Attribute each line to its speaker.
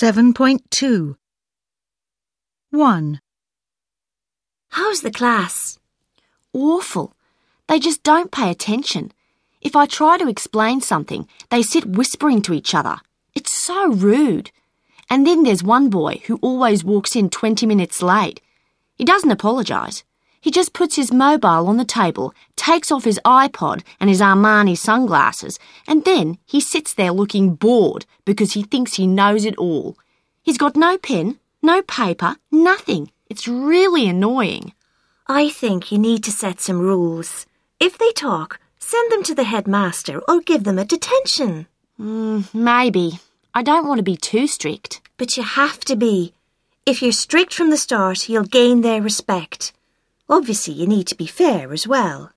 Speaker 1: 7.2 1.
Speaker 2: How's the class? Awful. They just don't pay attention. If I try to explain something, they sit whispering to each other. It's so rude. And then there's one boy who always walks in 20 minutes late. He doesn't apologise. He just puts his mobile on the table, takes off his iPod and his Armani sunglasses, and then he sits there looking bored because he thinks he knows it all. He's got no pen, no paper, nothing. It's really annoying.
Speaker 3: I think you need to set some rules. If they talk, send them to the headmaster or give them a detention.
Speaker 2: Maybe. I don't want to be too strict.
Speaker 3: But you have to be. If you're strict from the start, you'll gain their respect. Obviously, you need to be fair as well.